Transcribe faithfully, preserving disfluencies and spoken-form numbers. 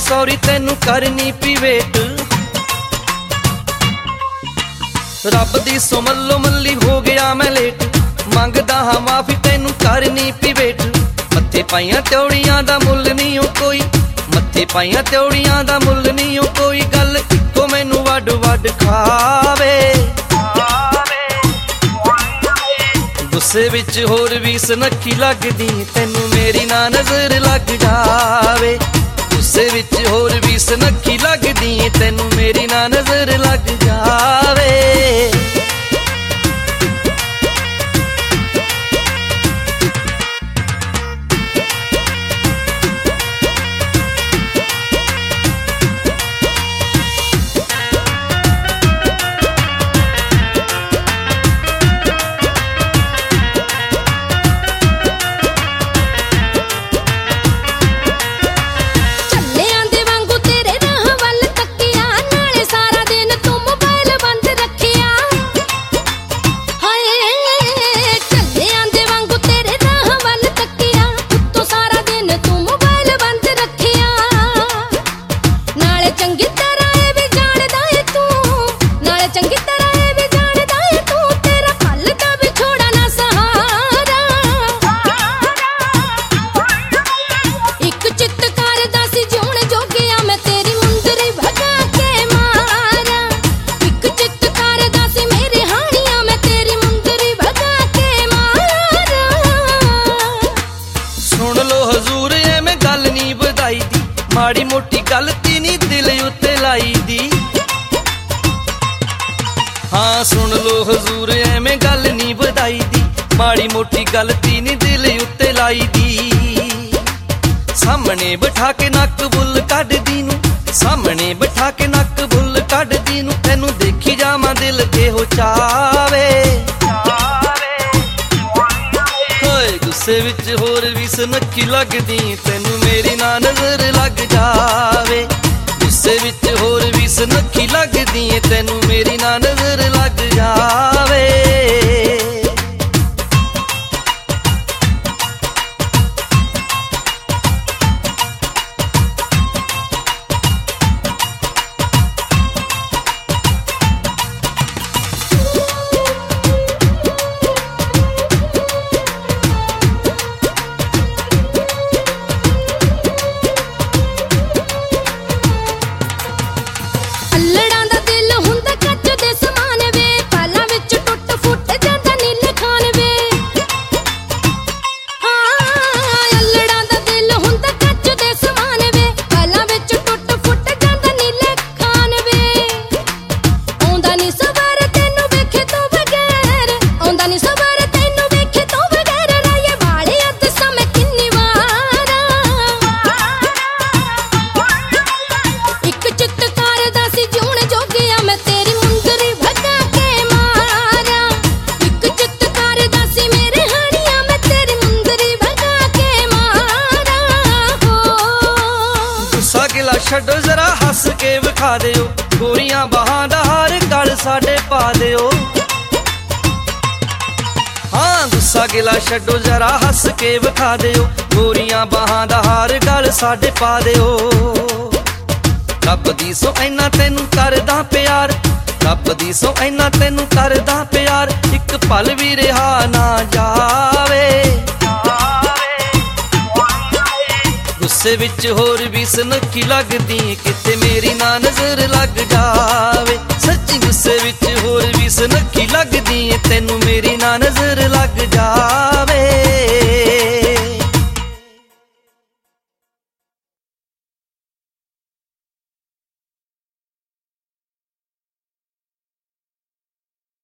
Sorry तैनू करनी P wait. रब दी सो मल्लो मल्ली हो गया मैं लेट, मंगदा हाँ माफी तैनू करनी पी वेट। मत्थे पाइयां त्योड़ियां दा मुल नहीं ओ कोई, मत्थे पाइयां त्योड़ियां दा मुल नहीं ओ कोई। गल इक्को मैनू वड वड खावे, गुस्से विच होर भी सनखी लगदी तैनू मेरी ना नजर लग जावे। गुस्से विच होर भी सनखी लगदी तैनू मेरी ना नजर लग जावे। माड़ी मोटी गलती नी दिल उत्ते लाई दी। हाँ सुन लो हजूर एवें गल नी बधाई दी, माड़ी मोटी गलती नी दिल उत्ते लाई दी। सामने बिठा के नक बुल कढ दी नू, सामने बिठा के नक बुल कढ दी नू। तैनू देखी जावां दिल केहो चावे, गुस्से विच होर भी सनखी लगदी तैनू मेरी ना नजर लग जावे। गुस्से विच होर भी सनखी लगदी तैनू मेरी ना नजर लग जावे। छड्डो जरा हस के विखा दिओ, गोरियां बाहां दा हार गल साडे पा दिओ। हाँ गुस्सा गिला छड्डो जरा हस के विखा दिओ, गोरियां बाहां दा हार गल साडे पा दिओ। रब दी सो इन्ना तैनू करदा प्यार, रब दी सो इन्ना तैनू करदा प्यार, इक पल भी रिहा ना जावे। गुस्से विच होर भी सनखी लगदी किते मेरी ना नजर लग जावे। सच्ची गुस्से विच होर भी सनखी लगदी तैनू मेरी ना नजर लग जावे।